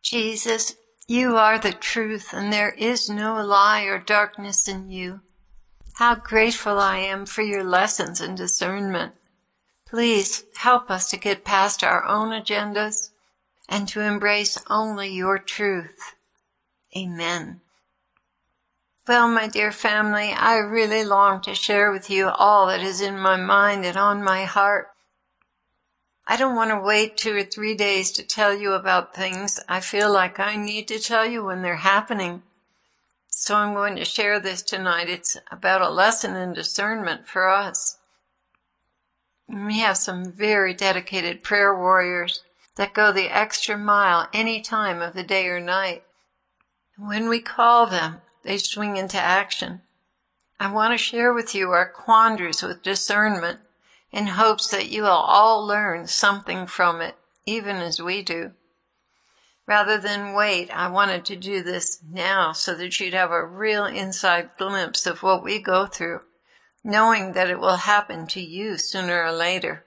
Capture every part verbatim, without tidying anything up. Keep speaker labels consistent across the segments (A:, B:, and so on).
A: Jesus, you are the truth, and there is no lie or darkness in you. How grateful I am for your lessons in discernment. Please help us to get past our own agendas and to embrace only your truth. Amen. Well, my dear family, I really long to share with you all that is in my mind and on my heart. I don't want to wait two or three days to tell you about things. I feel like I need to tell you when they're happening. So I'm going to share this tonight. It's about a lesson in discernment for us. We have some very dedicated prayer warriors that go the extra mile any time of the day or night. When we call them, they swing into action. I want to share with you our quandaries with discernment in hopes that you will all learn something from it, even as we do. Rather than wait, I wanted to do this now so that you'd have a real inside glimpse of what we go through, knowing that it will happen to you sooner or later.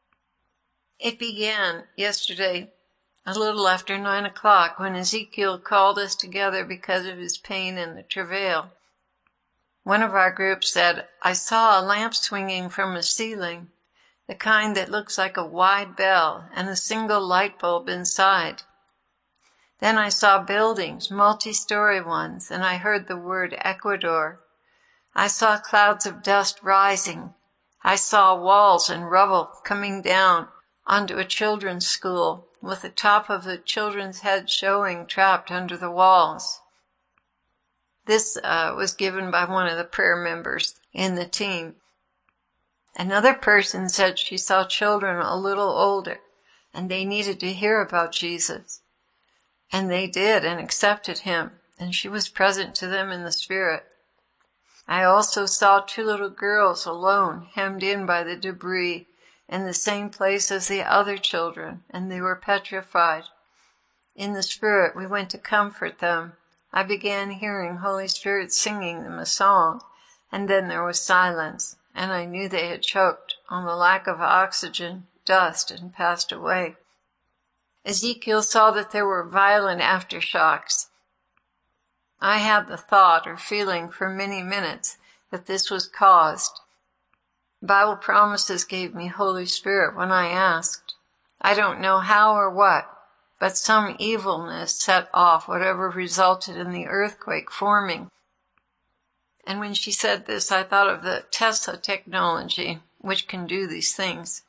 A: It began yesterday, a little after nine o'clock, when Ezekiel called us together because of his pain and the travail. One of our groups said, I saw a lamp swinging from a ceiling, the kind that looks like a wide bell and a single light bulb inside. Then I saw buildings, multi-story ones, and I heard the word Ecuador. I saw clouds of dust rising. I saw walls and rubble coming down onto a children's school with the top of the children's head showing trapped under the walls. This uh, was given by one of the prayer members in the team. Another person said she saw children a little older and they needed to hear about Jesus. And they did and accepted him, and she was present to them in the spirit. I also saw two little girls alone, hemmed in by the debris, in the same place as the other children, and they were petrified. In the spirit, we went to comfort them. I began hearing Holy Spirit singing them a song, and then there was silence, and I knew they had choked on the lack of oxygen, dust, and passed away. Ezekiel saw that there were violent aftershocks. I had the thought or feeling for many minutes that this was caused. Bible promises gave me Holy Spirit when I asked. I don't know how or what, but some evilness set off whatever resulted in the earthquake forming. And when she said this, I thought of the Tesla technology, which can do these things.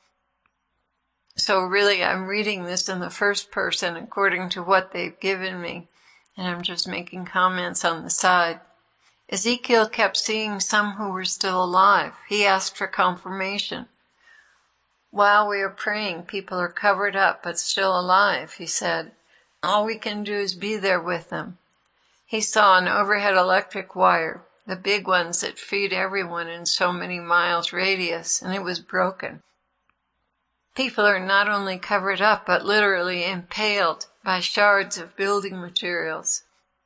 A: So really, I'm reading this in the first person according to what they've given me, and I'm just making comments on the side. Ezekiel kept seeing some who were still alive. He asked for confirmation. While we are praying, people are covered up but still alive, he said. All we can do is be there with them. He saw an overhead electric wire, the big ones that feed everyone in so many miles radius, and it was broken. People are not only covered up, but literally impaled by shards of building materials.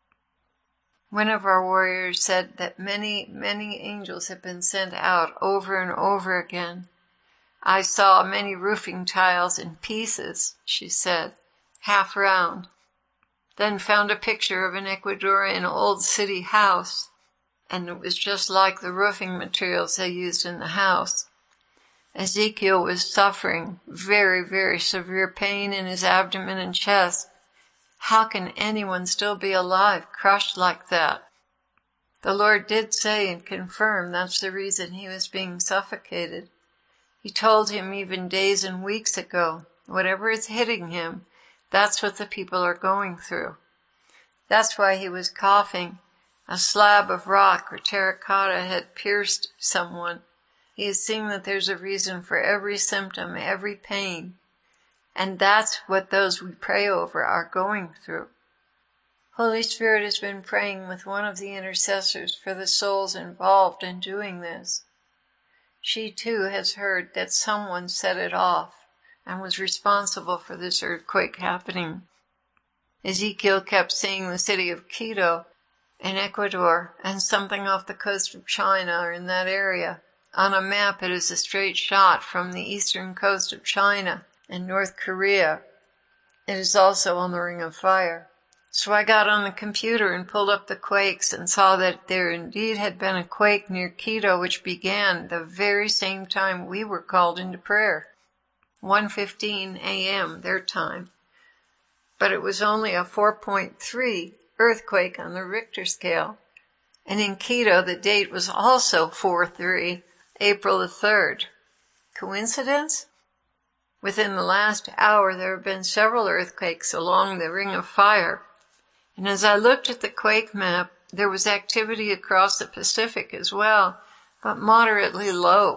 A: One of our warriors said that many, many angels have been sent out over and over again. I saw many roofing tiles in pieces, she said, half round. Then found a picture of an Ecuadorian old city house, and it was just like the roofing materials they used in the house. Ezekiel was suffering very, very severe pain in his abdomen and chest. How can anyone still be alive, crushed like that? The Lord did say and confirm that's the reason he was being suffocated. He told him even days and weeks ago, whatever is hitting him, that's what the people are going through. That's why he was coughing. A slab of rock or terracotta had pierced someone. He is seeing that there's a reason for every symptom, every pain. And that's what those we pray over are going through. Holy Spirit has been praying with one of the intercessors for the souls involved in doing this. She too has heard that someone set it off and was responsible for this earthquake happening. Ezekiel kept seeing the city of Quito in Ecuador and something off the coast of China or in that area. On a map, it is a straight shot from the eastern coast of China and North Korea. It is also on the Ring of Fire. So I got on the computer and pulled up the quakes and saw that there indeed had been a quake near Quito which began the very same time we were called into prayer, one fifteen a.m. their time. But it was only a four point three earthquake on the Richter scale. And in Quito, the date was also four three, April the third. Coincidence? Within the last hour, there have been several earthquakes along the Ring of Fire. And as I looked at the quake map, there was activity across the Pacific as well, but moderately low.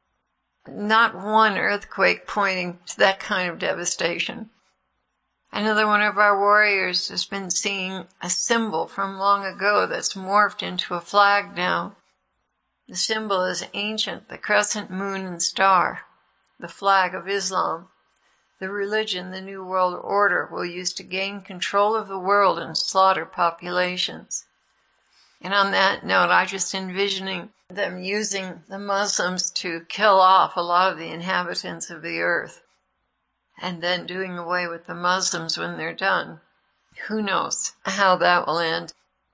A: Not one earthquake pointing to that kind of devastation. Another one of our warriors has been seeing a symbol from long ago that's morphed into a flag now. The symbol is ancient, the crescent moon and star, the flag of Islam. The religion the New World Order will use to gain control of the world and slaughter populations. And on that note, I just envisioning them using the Muslims to kill off a lot of the inhabitants of the earth, and then doing away with the Muslims when they're done. Who knows how that will end?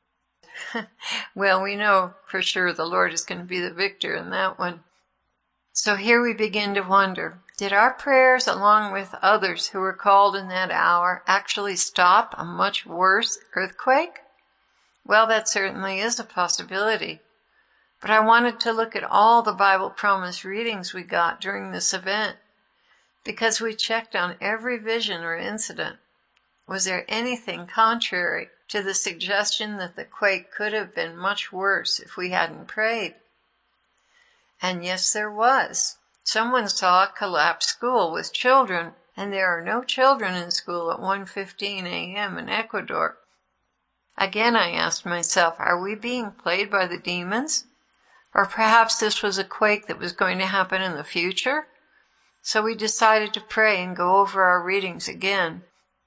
A: Well, we know for sure the Lord is going to be the victor in that one. So here we begin to wonder, did our prayers, along with others who were called in that hour, actually stop a much worse earthquake? Well, that certainly is a possibility. But I wanted to look at all the Bible promise readings we got during this event, because we checked on every vision or incident. Was there anything contrary to the suggestion that the quake could have been much worse if we hadn't prayed? And yes, there was. Someone saw a collapsed school with children, and there are no children in school at one fifteen a.m. in Ecuador. Again, I asked myself, are we being played by the demons? Or perhaps this was a quake that was going to happen in the future? So we decided to pray and go over our readings again.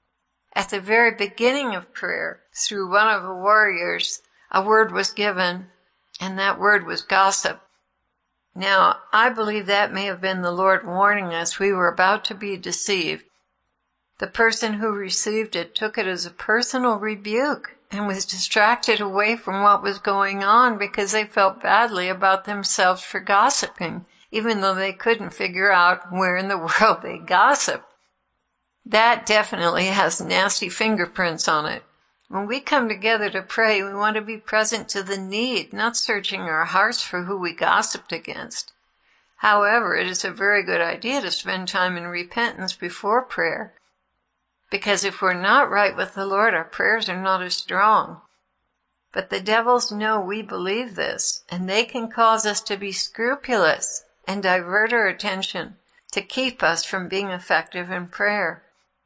A: At the very beginning of prayer, through one of the warriors, a word was given, and that word was gossip. Now, I believe that may have been the Lord warning us we were about to be deceived. The person who received it took it as a personal rebuke and was distracted away from what was going on because they felt badly about themselves for gossiping, even though they couldn't figure out where in the world they gossiped. That definitely has nasty fingerprints on it. When we come together to pray, we want to be present to the need, not searching our hearts for who we gossiped against. However, it is a very good idea to spend time in repentance before prayer, because if we're not right with the Lord, our prayers are not as strong. But the devils know we believe this, and they can cause us to be scrupulous and divert our attention to keep us from being effective in prayer.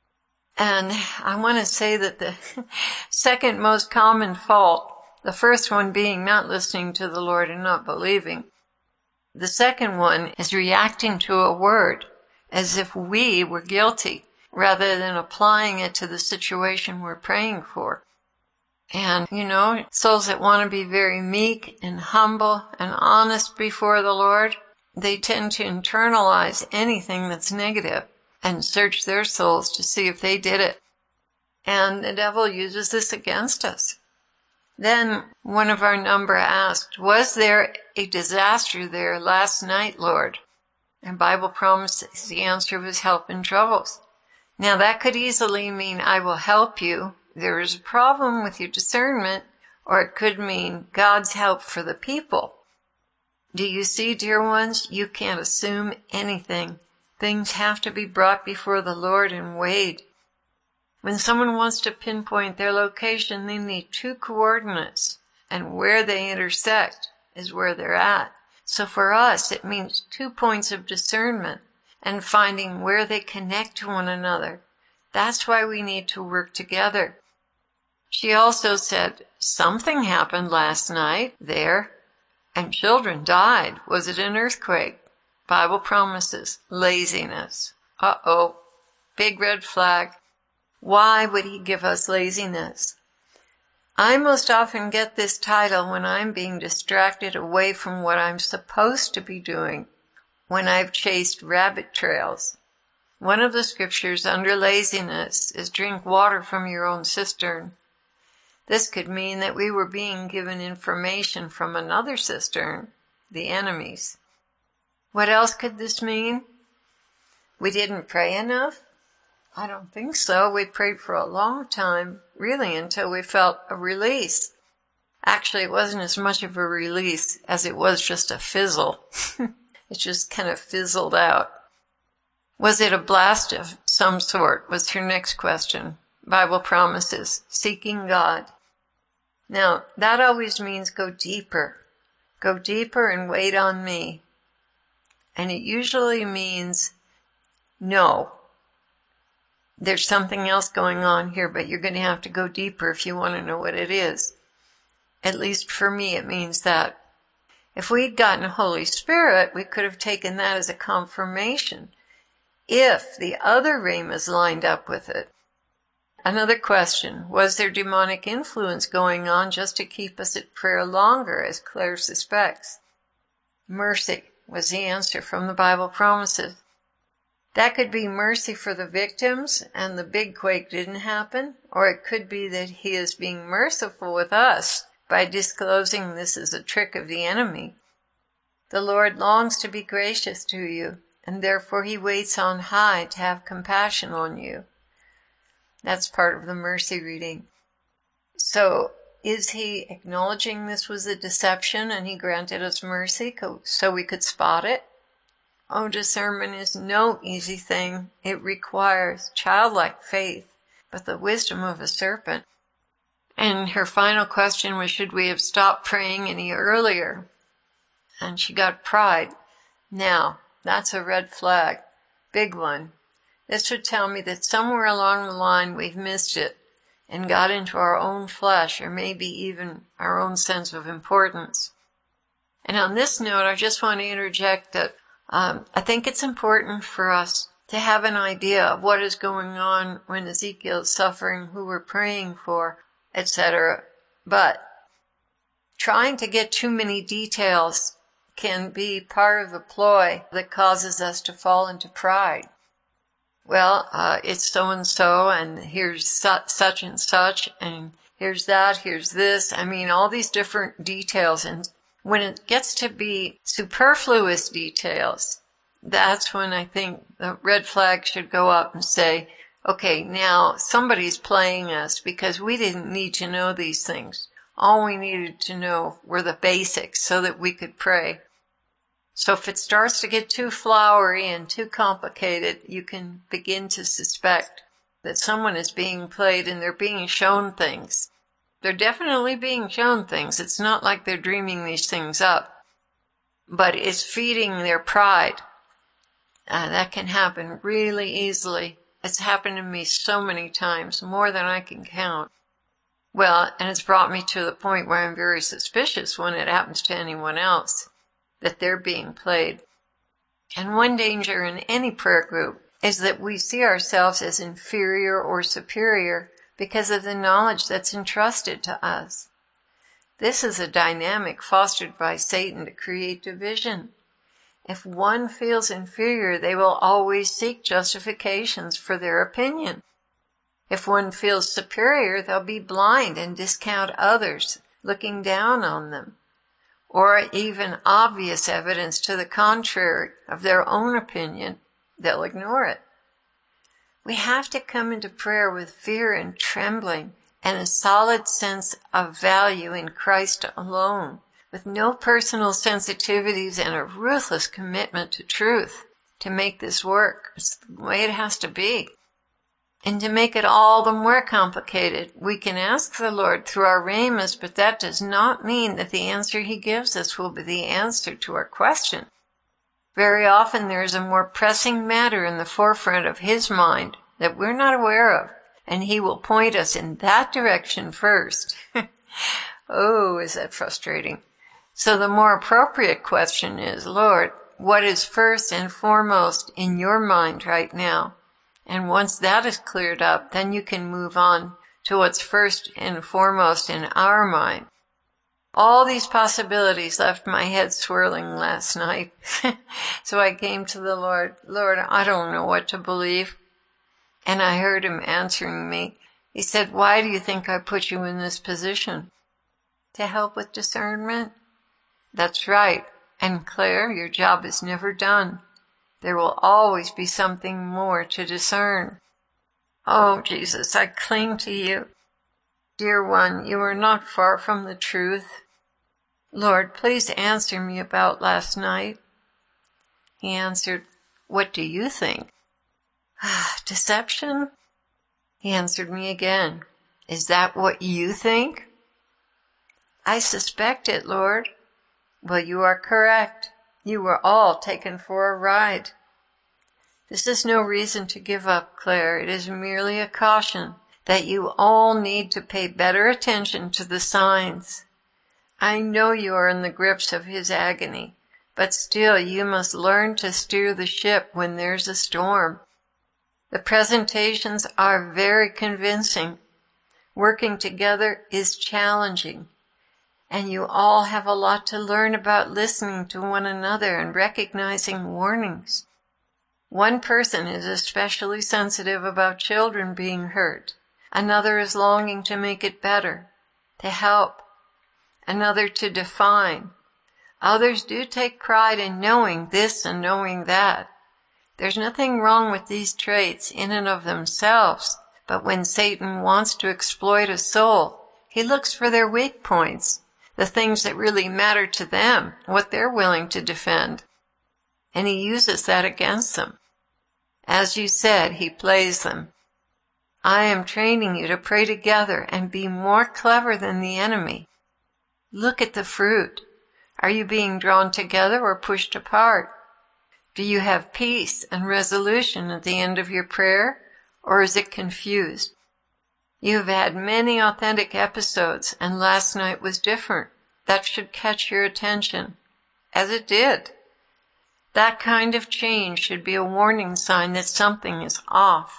A: And I want to say that the second most common fault, the first one being not listening to the Lord and not believing, the second one is reacting to a word as if we were guilty rather than applying it to the situation we're praying for. And, you know, souls that want to be very meek and humble and honest before the Lord, they tend to internalize anything that's negative and search their souls to see if they did it. And the devil uses this against us. Then one of our number asked, was there a disaster there last night, Lord? And Bible promises the answer was help in troubles. Now that could easily mean I will help you. There is a problem with your discernment, or it could mean God's help for the people. Do you see, dear ones, you can't assume anything. Things have to be brought before the Lord and weighed. When someone wants to pinpoint their location, they need two coordinates, and where they intersect is where they're at. So for us, it means two points of discernment and finding where they connect to one another. That's why we need to work together. She also said, something happened last night there, and children died. Was it an earthquake? Bible promises laziness. Uh-oh. Big red flag. Why would he give us laziness? I most often get this title when I'm being distracted away from what I'm supposed to be doing, when I've chased rabbit trails. One of the scriptures under laziness is drink water from your own cistern. This could mean that we were being given information from another cistern, the enemy's. What else could this mean? We didn't pray enough? I don't think so. We prayed for a long time, really, until we felt a release. Actually, it wasn't as much of a release as it was just a fizzle. It just kind of fizzled out. Was it a blast of some sort? Was your next question. Bible promises, seeking God. Now, that always means go deeper. Go deeper and wait on me. And it usually means no. There's something else going on here, but you're going to have to go deeper if you want to know what it is. At least for me, it means that. If we'd gotten Holy Spirit, we could have taken that as a confirmation, if the other rhemas lined up with it. Another question, was there demonic influence going on just to keep us at prayer longer, as Claire suspects? Mercy was the answer from the Bible promises. That could be mercy for the victims, and the big quake didn't happen, or it could be that he is being merciful with us by disclosing this is a trick of the enemy. The Lord longs to be gracious to you, and therefore he waits on high to have compassion on you. That's part of the mercy reading. So, is he acknowledging this was a deception and he granted us mercy so we could spot it? Oh, discernment is no easy thing. It requires childlike faith, but the wisdom of a serpent. And her final question was, should we have stopped praying any earlier? And she got pride. Now, that's a red flag. Big one. This would tell me that somewhere along the line we've missed it and got into our own flesh, or maybe even our own sense of importance. And on this note, I just want to interject that um, I think it's important for us to have an idea of what is going on when Ezekiel is suffering, who we're praying for, et cetera. But trying to get too many details can be part of a ploy that causes us to fall into pride. Well, uh, it's so-and-so, and here's su- such and such, and here's that, here's this. I mean, all these different details. And when it gets to be superfluous details, that's when I think the red flag should go up and say, okay, now somebody's playing us because we didn't need to know these things. All we needed to know were the basics so that we could pray. So if it starts to get too flowery and too complicated, you can begin to suspect that someone is being played and they're being shown things. They're definitely being shown things. It's not like they're dreaming these things up, but it's feeding their pride. Uh, that can happen really easily. It's happened to me so many times, more than I can count. Well, and it's brought me to the point where I'm very suspicious when it happens to anyone else, that they're being played. And one danger in any prayer group is that we see ourselves as inferior or superior because of the knowledge that's entrusted to us. This is a dynamic fostered by Satan to create division. If one feels inferior, they will always seek justifications for their opinion. If one feels superior, they'll be blind and discount others, looking down on them, or even obvious evidence to the contrary of their own opinion, they'll ignore it. We have to come into prayer with fear and trembling and a solid sense of value in Christ alone, with no personal sensitivities and a ruthless commitment to truth to make this work. It's the way it has to be. And to make it all the more complicated, we can ask the Lord through our rhemas, but that does not mean that the answer he gives us will be the answer to our question. Very often there is a more pressing matter in the forefront of his mind that we're not aware of, and he will point us in that direction first. Oh, is that frustrating? So the more appropriate question is, Lord, what is first and foremost in your mind right now? And once that is cleared up, then you can move on to what's first and foremost in our mind. All these possibilities left my head swirling last night. So I came to the Lord, Lord, I don't know what to believe. And I heard him answering me, He said, why do you think I put you in this position? To help with discernment? That's right. And Claire, your job is never done. There will always be something more to discern. Oh, Jesus, I cling to you. Dear one, you are not far from the truth. Lord, please answer me about last night. He answered, what do you think? Deception? He answered me again, is that what you think? I suspect it, Lord. Well, you are correct. You were all taken for a ride. This is no reason to give up, Claire. It is merely a caution that you all need to pay better attention to the signs. I know you are in the grips of his agony, but still you must learn to steer the ship when there's a storm. The presentations are very convincing. Working together is challenging, and you all have a lot to learn about listening to one another and recognizing warnings. One person is especially sensitive about children being hurt. Another is longing to make it better, to help. Another to define. Others do take pride in knowing this and knowing that. There's nothing wrong with these traits in and of themselves, but when Satan wants to exploit a soul, he looks for their weak points, the things that really matter to them, what they're willing to defend. And he uses that against them. As you said, he plays them. I am training you to pray together and be more clever than the enemy. Look at the fruit. Are you being drawn together or pushed apart? Do you have peace and resolution at the end of your prayer, or is it confused? You have had many authentic episodes, and last night was different. That should catch your attention, as it did. That kind of change should be a warning sign that something is off.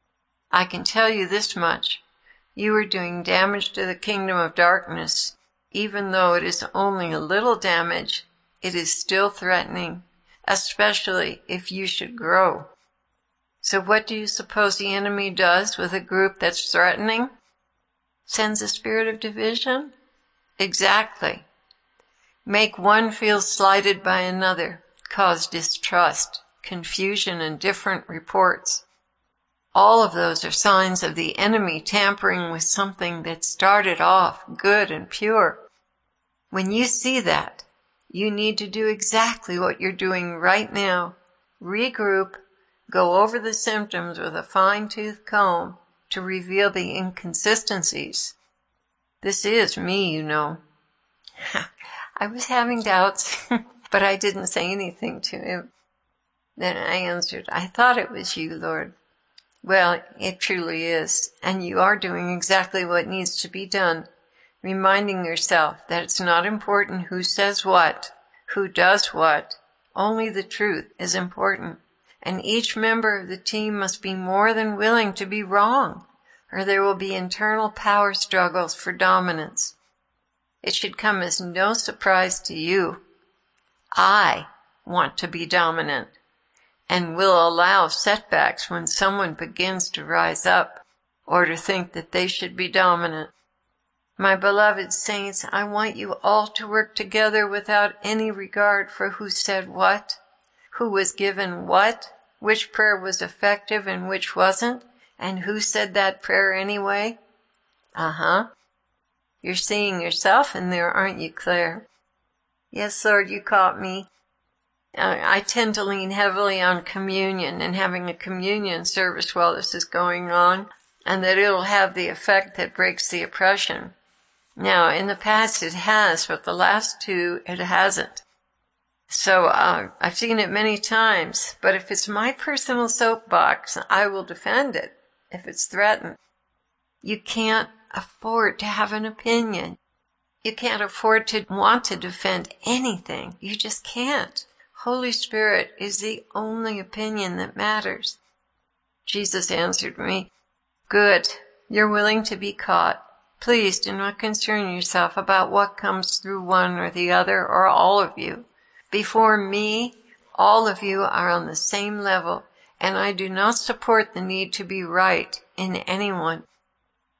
A: I can tell you this much. You are doing damage to the kingdom of darkness. Even though it is only a little damage, it is still threatening, especially if you should grow. So what do you suppose the enemy does with a group that's threatening? Sends a spirit of division? Exactly. Make one feel slighted by another, cause distrust, confusion, and different reports. All of those are signs of the enemy tampering with something that started off good and pure. When you see that, you need to do exactly what you're doing right now. Regroup, go over the symptoms with a fine-tooth comb to reveal the inconsistencies. This is me, you know. I was having doubts, but I didn't say anything to him. Then I answered, I thought it was you, Lord. Well, it truly is, and you are doing exactly what needs to be done, reminding yourself that it's not important who says what, who does what, only the truth is important, and each member of the team must be more than willing to be wrong, or there will be internal power struggles for dominance. It should come as no surprise to you. I want to be dominant, and will allow setbacks when someone begins to rise up or to think that they should be dominant. My beloved saints, I want you all to work together without any regard for who said what, who was given what, which prayer was effective and which wasn't, and who said that prayer anyway. Uh-huh. You're seeing yourself in there, aren't you, Claire? Yes, Lord, you caught me. I tend to lean heavily on communion and having a communion service while this is going on, and that it'll have the effect that breaks the oppression. Now, in the past it has, but the last two it hasn't. So uh, I've seen it many times, but if it's my personal soapbox, I will defend it if it's threatened. You can't afford to have an opinion. You can't afford to want to defend anything. You just can't. Holy Spirit is the only opinion that matters. Jesus answered me, Good, you're willing to be caught. Please do not concern yourself about what comes through one or the other or all of you. Before me, all of you are on the same level, and I do not support the need to be right in anyone.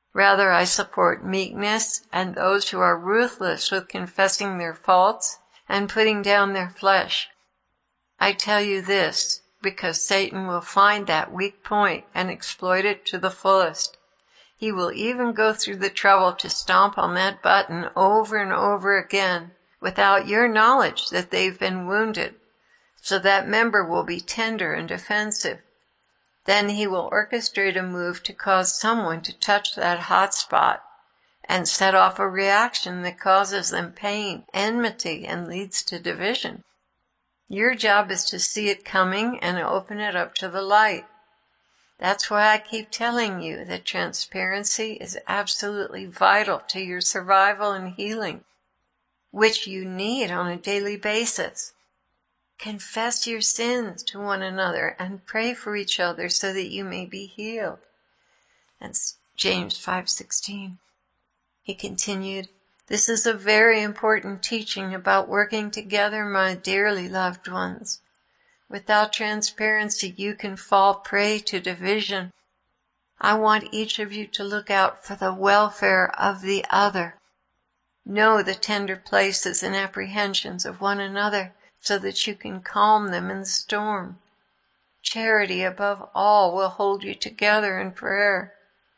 A: Rather, I support meekness and those who are ruthless with confessing their faults and putting down their flesh. I tell you this because Satan will find that weak point and exploit it to the fullest. He will even go through the trouble to stomp on that button over and over again without your knowledge that they've been wounded, so that member will be tender and defensive. Then he will orchestrate a move to cause someone to touch that hot spot and set off a reaction that causes them pain, enmity, and leads to division. Your job is to see it coming and open it up to the light. That's why I keep telling you that transparency is absolutely vital to your survival and healing, which you need on a daily basis. Confess your sins to one another and pray for each other so that you may be healed. That's James five sixteen. He continued, "This is a very important teaching about working together, my dearly loved ones. Without transparency, you can fall prey to division. I want each of you to look out for the welfare of the other. Know the tender places and apprehensions of one another so that you can calm them in the storm. Charity above all will hold you together in prayer.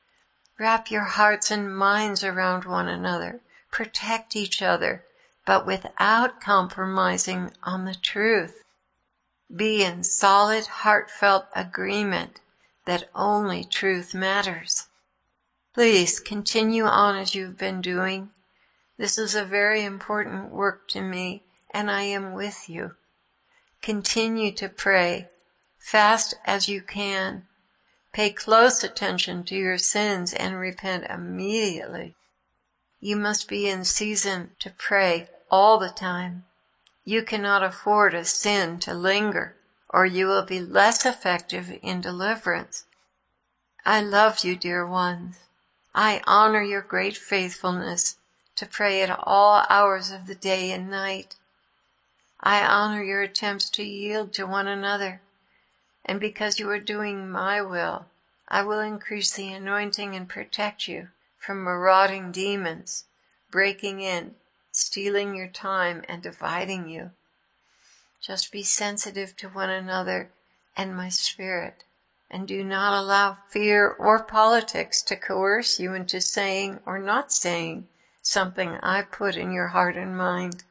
A: Wrap your hearts and minds around one another. Protect each other, but without compromising on the truth. Be in solid, heartfelt agreement that only truth matters. Please continue on as you've been doing. This is a very important work to me, and I am with you. Continue to pray, fast as you can. Pay close attention to your sins and repent immediately. You must be in season to pray all the time. You cannot afford a sin to linger, or you will be less effective in deliverance. I love you, dear ones. I honor your great faithfulness to pray at all hours of the day and night. I honor your attempts to yield to one another, and because you are doing my will, I will increase the anointing and protect you from marauding demons, breaking in, stealing your time, and dividing you. Just be sensitive to one another and my spirit, and do not allow fear or politics to coerce you into saying or not saying something I put in your heart and mind.